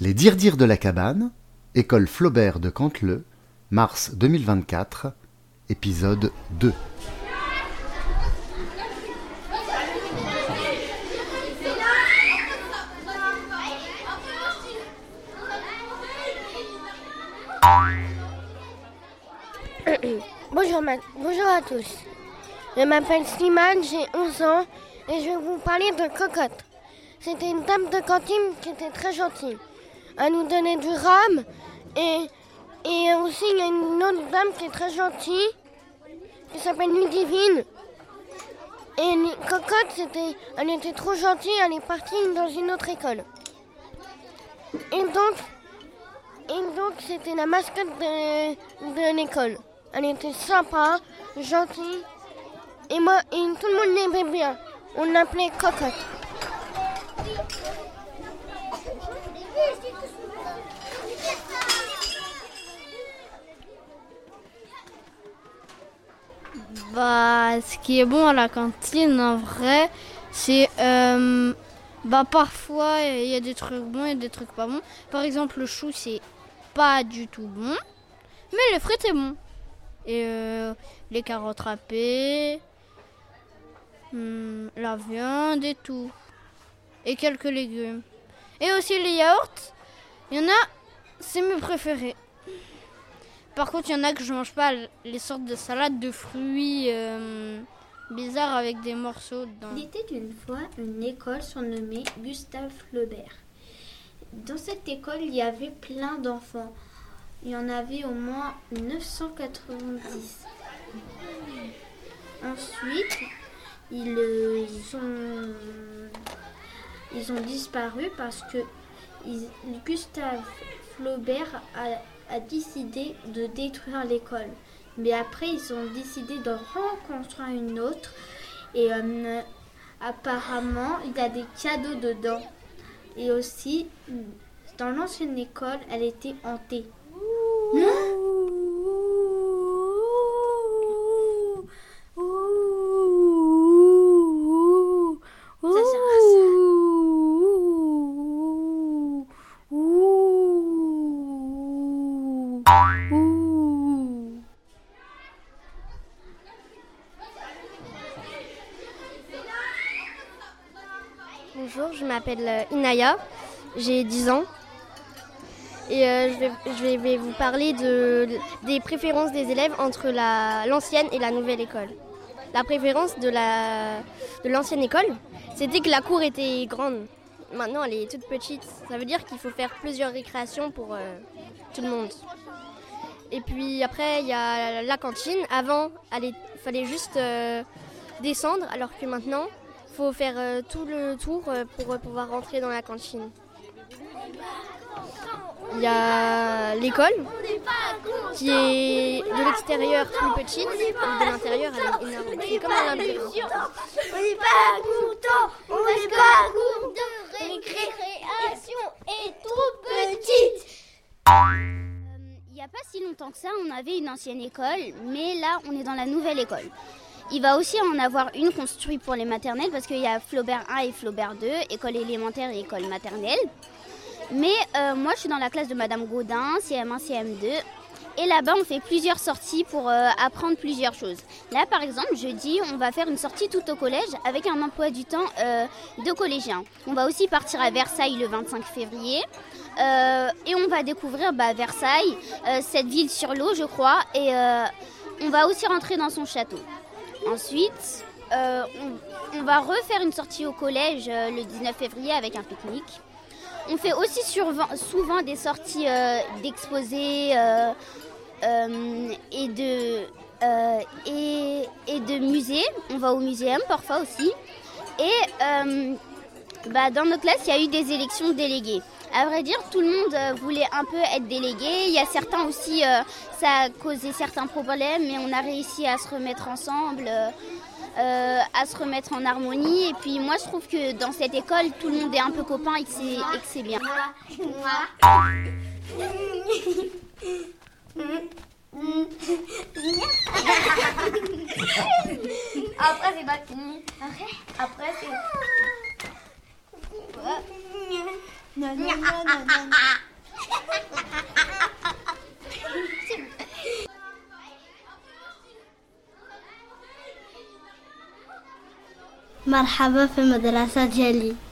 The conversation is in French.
Les Dires de la cabane, École Flaubert de Canteleu, mars 2024, épisode 2. Bonjour à tous. Je m'appelle Slimane, j'ai 11 ans et je vais vous parler de Cocotte. C'était une dame de cantine qui était très gentille. Elle nous donnait du rhum et aussi il y a une autre dame qui est très gentille qui s'appelle Ludivine. Et Cocotte, elle était trop gentille, elle est partie dans une autre école. Et donc c'était la mascotte de l'école. Elle était sympa, gentille, et tout le monde l'aimait bien. On l'appelait Cocotte. Ce qui est bon à la cantine, en vrai, c'est parfois il y a des trucs bons et des trucs pas bons. Par exemple, le chou, c'est pas du tout bon, mais les frites, c'est bon. Et les carottes râpées, la viande et tout. Et quelques légumes. Et aussi les yaourts, il y en a, c'est mes préférés. Par contre, il y en a que je mange pas, les sortes de salades de fruits bizarres avec des morceaux dedans. Il était une fois une école surnommée Gustave Flaubert. Dans cette école, il y avait plein d'enfants. Il y en avait au moins 990. Ensuite, ils ont disparu parce que Gustave Flaubert a décidé de détruire l'école. Mais après, ils ont décidé de reconstruire une autre. Et apparemment, il y a des cadeaux dedans. Et aussi, dans l'ancienne école, elle était hantée. Bonjour, je m'appelle Inaya, j'ai 10 ans et je vais vous parler des préférences des élèves entre l'ancienne et la nouvelle école. La préférence de l'ancienne école, c'était que la cour était grande. Maintenant, elle est toute petite. Ça veut dire qu'il faut faire plusieurs récréations pour tout le monde. Et puis après, il y a la cantine. Avant, il fallait juste descendre, alors que maintenant, il faut faire tout le tour pour pouvoir rentrer dans la cantine. Il y a l'école qui est de l'extérieur plus petite et de l'intérieur elle est énorme. C'est comme à l'intérieur. On n'est pas content, on n'est pas content. Récréation est trop petite. Il n'y a pas si longtemps que ça, on avait une ancienne école, mais là, on est dans la nouvelle école. Il va aussi en avoir une construite pour les maternelles, parce qu'il y a Flaubert 1 et Flaubert 2, école élémentaire et école maternelle. Mais moi, je suis dans la classe de Madame Gaudin, CM1, CM2. Et là-bas, on fait plusieurs sorties pour apprendre plusieurs choses. Là, par exemple, jeudi, on va faire une sortie tout au collège avec un emploi du temps de collégiens. On va aussi partir à Versailles le 25 février. Et on va découvrir Versailles, cette ville sur l'eau, je crois. Et on va aussi rentrer dans son château. Ensuite, on va refaire une sortie au collège le 19 février avec un pique-nique. On fait aussi souvent des sorties d'exposés et de musées. On va au muséum parfois aussi. Et dans nos classes, il y a eu des élections de délégués. À vrai dire, tout le monde voulait un peu être délégué. Il y a certains aussi, ça a causé certains problèmes, mais on a réussi à se remettre ensemble, à se remettre en harmonie. Et puis moi, je trouve que dans cette école, tout le monde est un peu copain et que c'est bien. Après, c'est pas fini. Après, c'est... مرحبا في المدرسة ديالي.